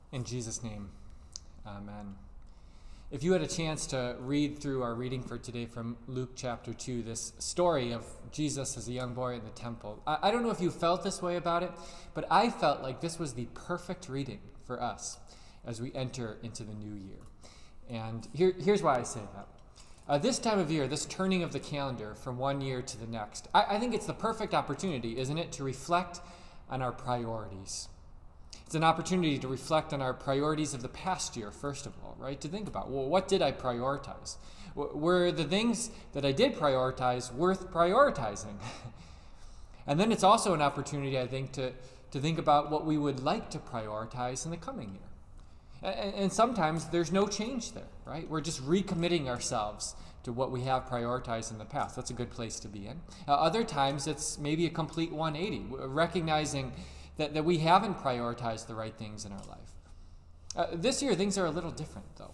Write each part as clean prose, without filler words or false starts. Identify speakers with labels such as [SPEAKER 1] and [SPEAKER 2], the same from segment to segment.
[SPEAKER 1] In Jesus' name, amen. If you had a chance to read through our reading for today from Luke chapter 2, this story of Jesus as a young boy in the temple, I don't know if you felt this way about it, but I felt like this was the perfect reading for us as we enter into the new year. And here's why I say that. This time of year, this turning of the calendar from one year to the next, I think it's the perfect opportunity, isn't it, to reflect on our priorities. It's an opportunity to reflect on our priorities of the past year, first of all, right? To think about, well, what did I prioritize? Were the things that I did prioritize worth prioritizing? And then it's also an opportunity, I think, to think about what we would like to prioritize in the coming year. And sometimes there's no change there, right? We're just recommitting ourselves to what we have prioritized in the past. That's a good place to be in. Other times it's maybe a complete 180, recognizing that we haven't prioritized the right things in our life. This year, things are a little different, though.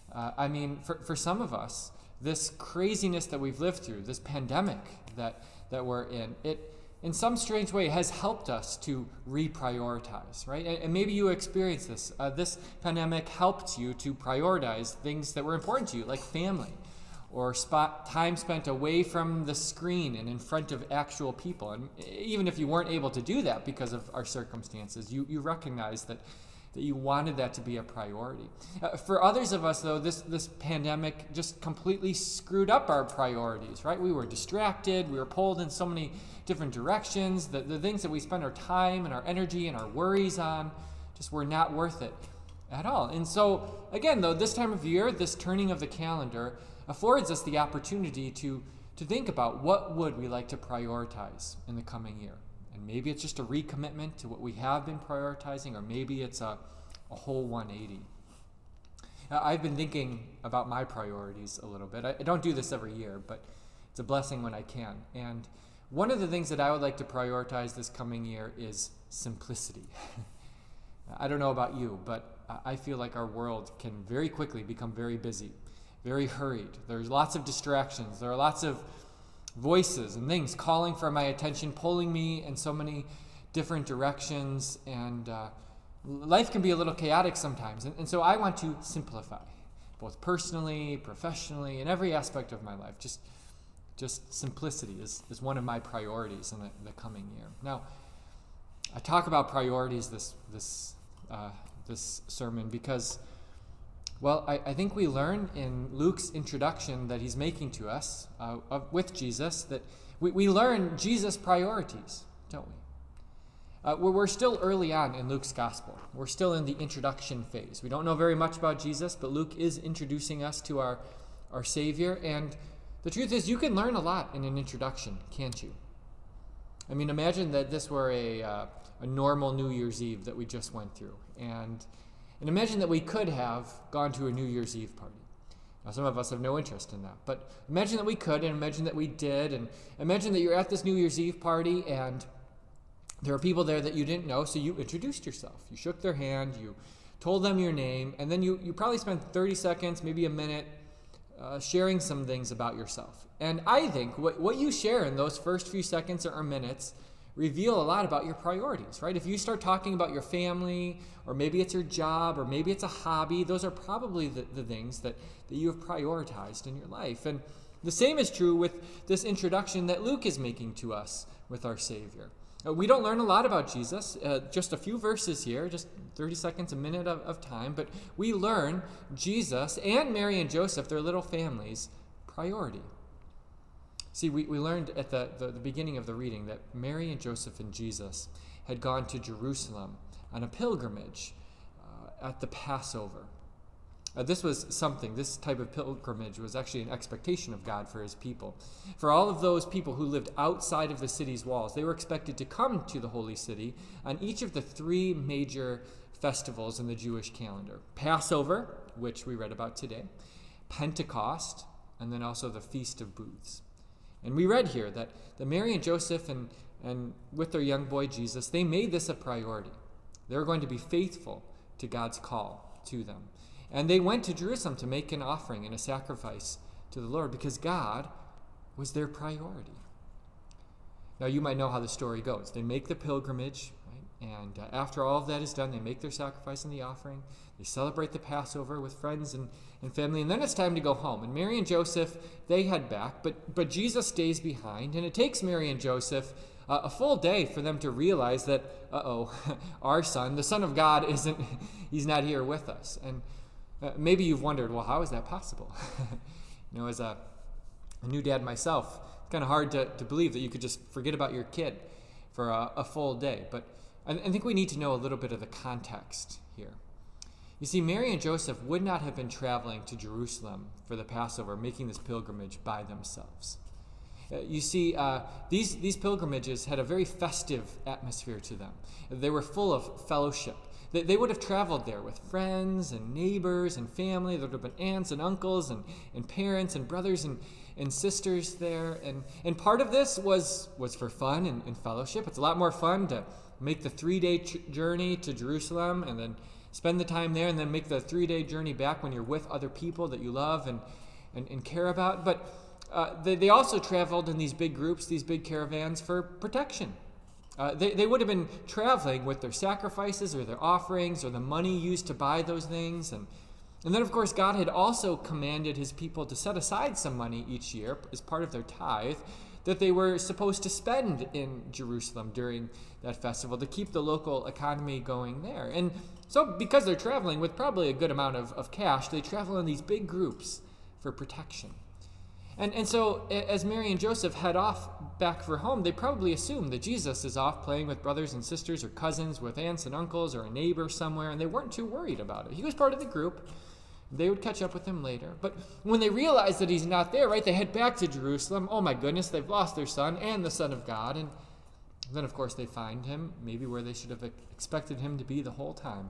[SPEAKER 1] For some of us, this craziness that we've lived through, this pandemic that we're in, it, in some strange way, has helped us to reprioritize, right? And maybe you experienced this. This pandemic helped you to prioritize things that were important to you, like family, or time spent away from the screen and in front of actual people. And even if you weren't able to do that because of our circumstances, you recognize that you wanted that to be a priority. For others of us, though, this pandemic just completely screwed up our priorities, right? We were distracted. We were pulled in so many different directions. The things that we spend our time and our energy and our worries on just were not worth it at all. And so, again, though, this time of year, this turning of the calendar affords us the opportunity to think about what would we like to prioritize in the coming year. And maybe it's just a recommitment to what we have been prioritizing, or maybe it's a whole 180. I've been thinking about my priorities a little bit. I don't do this every year, but it's a blessing when I can. And one of the things that I would like to prioritize this coming year is simplicity. I don't know about you, but I feel like our world can very quickly become very busy, very hurried. There's lots of distractions. There are lots of voices and things calling for my attention, pulling me in so many different directions, and life can be a little chaotic sometimes. And so I want to simplify, both personally, professionally, in every aspect of my life. Just simplicity is one of my priorities in the coming year. Now, I talk about priorities this sermon because, well, I think we learn in Luke's introduction that he's making to us with Jesus that we learn Jesus' priorities, don't we? We're still early on in Luke's gospel. We're still in the introduction phase. We don't know very much about Jesus, but Luke is introducing us to our Savior. And the truth is, you can learn a lot in an introduction, can't you? I mean, imagine that this were a normal New Year's Eve that we just went through. And imagine that we could have gone to a New Year's Eve party. Now, some of us have no interest in that. But imagine that we could, and imagine that we did. And imagine that you're at this New Year's Eve party, and there are people there that you didn't know, so you introduced yourself. You shook their hand, you told them your name, and then you probably spent 30 seconds, maybe a minute, sharing some things about yourself. And I think what you share in those first few seconds or minutes reveal a lot about your priorities, right? If you start talking about your family, or maybe it's your job, or maybe it's a hobby, those are probably the things that you have prioritized in your life. And the same is true with this introduction that Luke is making to us with our Savior. We don't learn a lot about Jesus, just a few verses here, just 30 seconds, a minute of time, but we learn Jesus and Mary and Joseph, their little families, priority. See, we learned at the beginning of the reading that Mary and Joseph and Jesus had gone to Jerusalem on a pilgrimage at the Passover. This type of pilgrimage was actually an expectation of God for his people. For all of those people who lived outside of the city's walls, they were expected to come to the holy city on each of the three major festivals in the Jewish calendar. Passover, which we read about today, Pentecost, and then also the Feast of Booths. And we read here that Mary and Joseph and with their young boy Jesus, they made this a priority. They were going to be faithful to God's call to them. And they went to Jerusalem to make an offering and a sacrifice to the Lord because God was their priority. Now, you might know how the story goes. They make the pilgrimage, right? And after all of that is done, they make their sacrifice and the offering. They celebrate the Passover with friends and family. And then it's time to go home. And Mary and Joseph, they head back. But Jesus stays behind. And it takes Mary and Joseph a full day for them to realize that, our son, the Son of God, he's not here with us. And maybe you've wondered, well, how is that possible? As a new dad myself, it's kind of hard to believe that you could just forget about your kid for a full day. But I think we need to know a little bit of the context here. You see, Mary and Joseph would not have been traveling to Jerusalem for the Passover, making this pilgrimage by themselves. You see, these pilgrimages had a very festive atmosphere to them. They were full of fellowship. They would have traveled there with friends and neighbors and family. There would have been aunts and uncles and parents and brothers and sisters there. And part of this was for fun and fellowship. It's a lot more fun to make the 3-day journey to Jerusalem and then spend the time there and then make the 3-day journey back when you're with other people that you love and care about. But they also traveled in these big groups, these big caravans, for protection. They would have been traveling with their sacrifices or their offerings or the money used to buy those things. And then, of course, God had also commanded his people to set aside some money each year as part of their tithe that they were supposed to spend in Jerusalem during that festival to keep the local economy going there. And so because they're traveling with probably a good amount of cash, they travel in these big groups for protection. And so as Mary and Joseph head off back for home, they probably assume that Jesus is off playing with brothers and sisters or cousins, with aunts and uncles or a neighbor somewhere, and they weren't too worried about it. He was part of the group. They would catch up with him later. But when they realize that he's not there, right, they head back to Jerusalem. Oh my goodness, they've lost their son and the Son of God. And then, of course, they find him maybe where they should have expected him to be the whole time,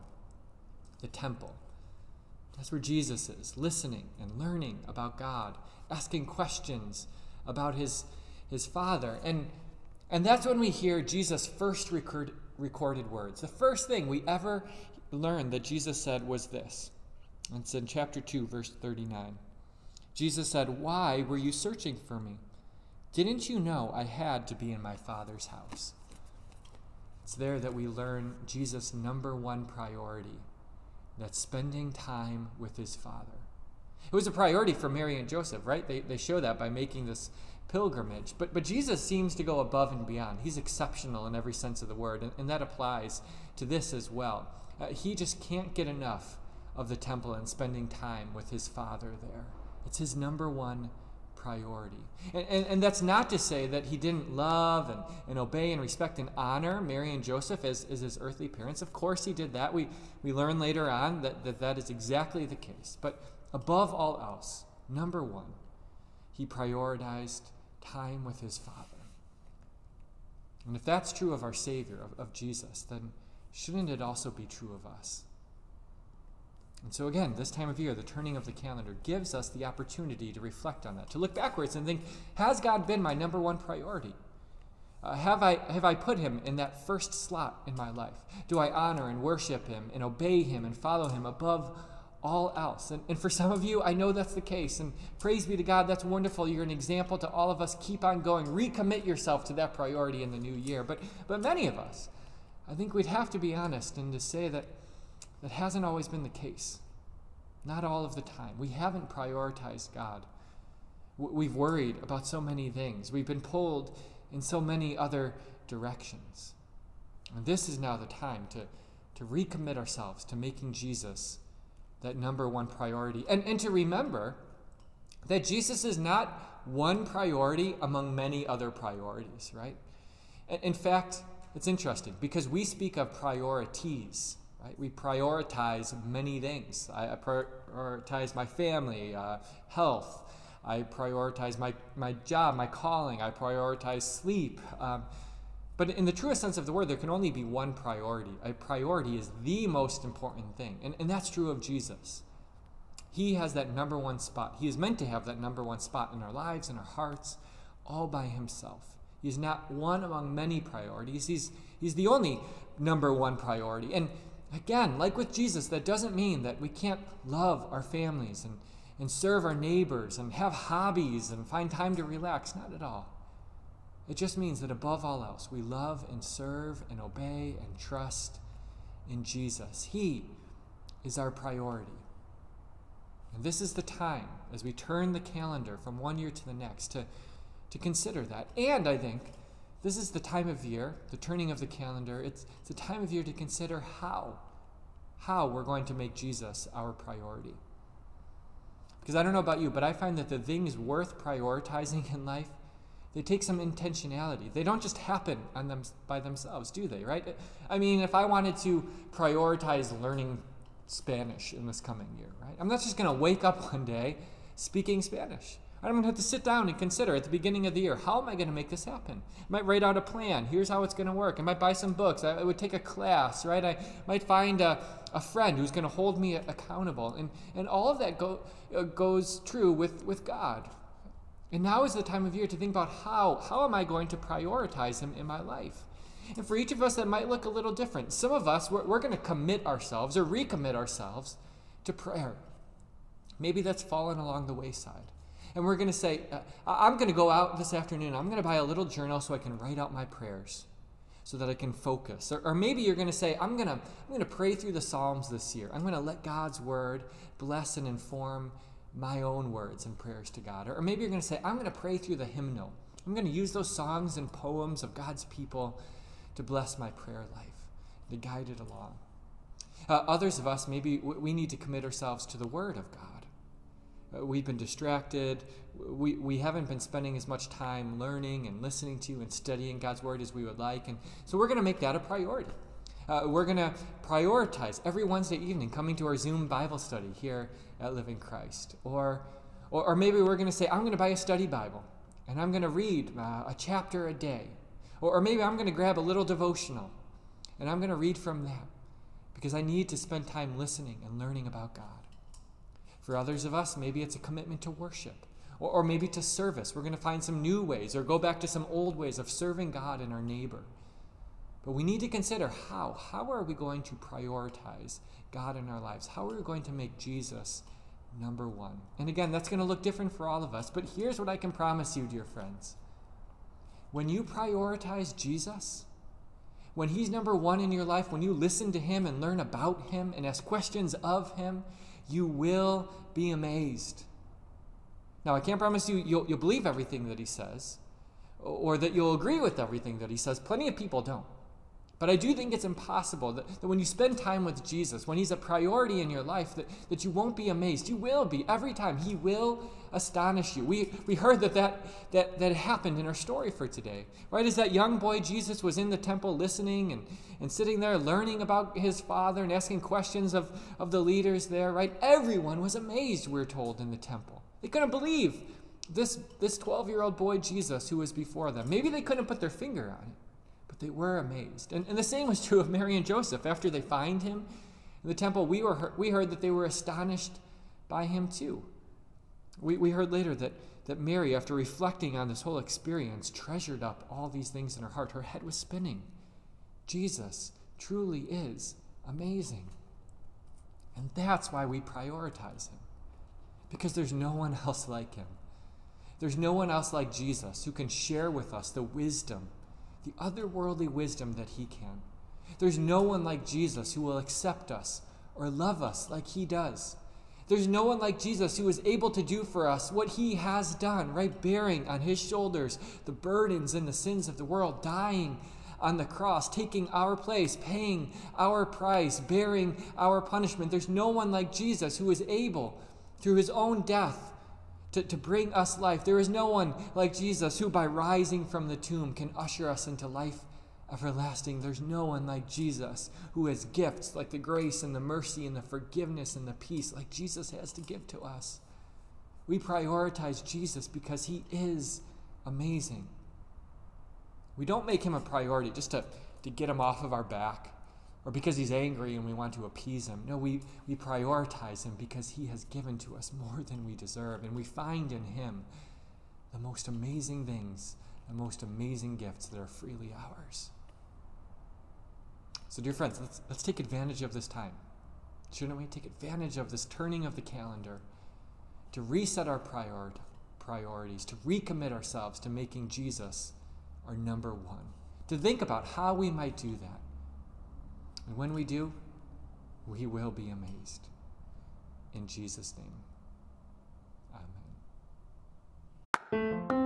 [SPEAKER 1] the temple. That's where Jesus is, listening and learning about God, asking questions about his Father. And that's when we hear Jesus' first recorded words. The first thing we ever learned that Jesus said was this. And it's in chapter 2, verse 39. Jesus said, "Why were you searching for me? Didn't you know I had to be in my Father's house?" It's there that we learn Jesus' number one priority, that's spending time with his Father. It was a priority for Mary and Joseph, right? They show that by making this pilgrimage. But Jesus seems to go above and beyond. He's exceptional in every sense of the word, and that applies to this as well. He just can't get enough of the temple and spending time with his Father there. It's his number one priority. And that's not to say that he didn't love and obey and respect and honor Mary and Joseph as his earthly parents. Of course he did that. We learn later on that is exactly the case. But above all else, number one, he prioritized time with his Father. And if that's true of our Savior, of Jesus, then shouldn't it also be true of us? And so again, this time of year, the turning of the calendar gives us the opportunity to reflect on that, to look backwards and think, has God been my number one priority? Have I put him in that first slot in my life? Do I honor and worship him and obey him and follow him above all else? And for some of you, I know that's the case. And praise be to God, that's wonderful. You're an example to all of us. Keep on going. Recommit yourself to that priority in the new year. But many of us, I think we'd have to be honest and to say that hasn't always been the case. Not all of the time. We haven't prioritized God. We've worried about so many things. We've been pulled in so many other directions. And this is now the time to recommit ourselves to making Jesus that number one priority. And to remember that Jesus is not one priority among many other priorities, right? In fact, it's interesting because we speak of priorities. Right? We prioritize many things. I prioritize my family, health. I prioritize my job, my calling. I prioritize sleep. But in the truest sense of the word, there can only be one priority. A priority is the most important thing. And that's true of Jesus. He has that number one spot. He is meant to have that number one spot in our lives, in our hearts, all by himself. He's not one among many priorities. He's the only number one priority. And again, like with Jesus, that doesn't mean that we can't love our families and serve our neighbors and have hobbies and find time to relax. Not at all. It just means that above all else, we love and serve and obey and trust in Jesus. He is our priority. And this is the time, as we turn the calendar from one year to the next, to consider that. And I think this is the time of year, the turning of the calendar, it's the time of year to consider how we're going to make Jesus our priority. Because I don't know about you, but I find that the things worth prioritizing in life, they take some intentionality. They don't just happen on them by themselves, do they, right? I mean, if I wanted to prioritize learning Spanish in this coming year, right? I'm not just going to wake up one day speaking Spanish. I'm going to have to sit down and consider at the beginning of the year, how am I going to make this happen? I might write out a plan. Here's how it's going to work. I might buy some books. I would take a class, right? I might find a friend who's going to hold me accountable. And all of that goes true with God. And now is the time of year to think about how am I going to prioritize him in my life? And for each of us, that might look a little different. Some of us, we're going to commit ourselves or recommit ourselves to prayer. Maybe that's fallen along the wayside. And we're going to say, I'm going to go out this afternoon. I'm going to buy a little journal so I can write out my prayers so that I can focus. Or maybe you're going to say, I'm going to pray through the Psalms this year. I'm going to let God's word bless and inform my own words and prayers to God. Or maybe you're going to say, I'm going to pray through the hymnal. I'm going to use those songs and poems of God's people to bless my prayer life, to guide it along. Others of us, maybe we need to commit ourselves to the Word of God. We've been distracted. We haven't been spending as much time learning and listening to and studying God's Word as we would like. And so we're going to make that a priority. We're going to prioritize every Wednesday evening coming to our Zoom Bible study here at Living Christ. Or maybe we're going to say, I'm going to buy a study Bible, and I'm going to read a chapter a day. Or maybe I'm going to grab a little devotional, and I'm going to read from that, because I need to spend time listening and learning about God. For others of us, maybe it's a commitment to worship, or maybe to service. We're going to find some new ways, or go back to some old ways of serving God and our neighbor. But we need to consider how are we going to prioritize God in our lives? How are we going to make Jesus number one? And again, that's going to look different for all of us, but here's what I can promise you, dear friends. When you prioritize Jesus, when he's number one in your life, when you listen to him and learn about him and ask questions of him, you will be amazed. Now, I can't promise you'll believe everything that he says, or that you'll agree with everything that he says. Plenty of people don't. But I do think it's impossible that when you spend time with Jesus, when he's a priority in your life, that you won't be amazed. You will be. Every time he will astonish you. We heard that happened in our story for today. Right? As that young boy Jesus was in the temple listening and sitting there learning about his father and asking questions of the leaders there, right? Everyone was amazed, we're told, in the temple. They couldn't believe this 12-year-old boy Jesus who was before them. Maybe they couldn't put their finger on it. They were amazed. And the same was true of Mary and Joseph. After they find him in the temple, we heard that they were astonished by him too. We heard later that Mary, after reflecting on this whole experience, treasured up all these things in her heart. Her head was spinning. Jesus truly is amazing. And that's why we prioritize him. Because there's no one else like him. There's no one else like Jesus who can share with us the wisdom, the otherworldly wisdom that he can. There's no one like Jesus who will accept us or love us like he does. There's no one like Jesus who is able to do for us what he has done, right? Bearing on his shoulders the burdens and the sins of the world, dying on the cross, taking our place, paying our price, bearing our punishment. There's no one like Jesus who is able, through his own death, to bring us life. There is no one like Jesus who by rising from the tomb can usher us into life everlasting. There's no one like Jesus who has gifts like the grace and the mercy and the forgiveness and the peace like Jesus has to give to us. We prioritize Jesus because he is amazing. We don't make him a priority just to get him off of our back, or because he's angry and we want to appease him. No, we prioritize him because he has given to us more than we deserve. And we find in him the most amazing things, the most amazing gifts that are freely ours. So dear friends, let's take advantage of this time. Shouldn't we take advantage of this turning of the calendar to reset our priorities, to recommit ourselves to making Jesus our number one. To think about how we might do that. And when we do, we will be amazed. In Jesus' name, amen.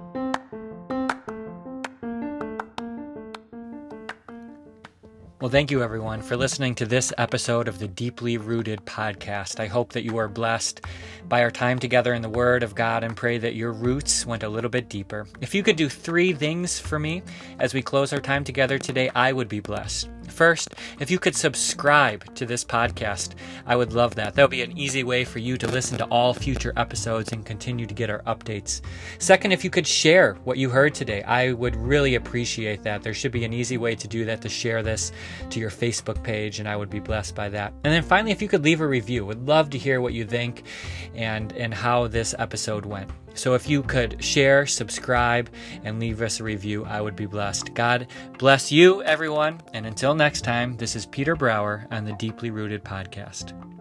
[SPEAKER 1] Well, thank you, everyone, for listening to this episode of the Deeply Rooted podcast. I hope that you are blessed by our time together in the Word of God and pray that your roots went a little bit deeper. If you could do 3 things for me as we close our time together today, I would be blessed. First, if you could subscribe to this podcast, I would love that. That would be an easy way for you to listen to all future episodes and continue to get our updates. Second, if you could share what you heard today, I would really appreciate that. There should be an easy way to do that, to share this to your Facebook page, and I would be blessed by that. And then finally, if you could leave a review, would love to hear what you think and how this episode went. So if you could share, subscribe, and leave us a review, I would be blessed. God bless you, everyone. And until next time, this is Peter Brower on the Deeply Rooted podcast.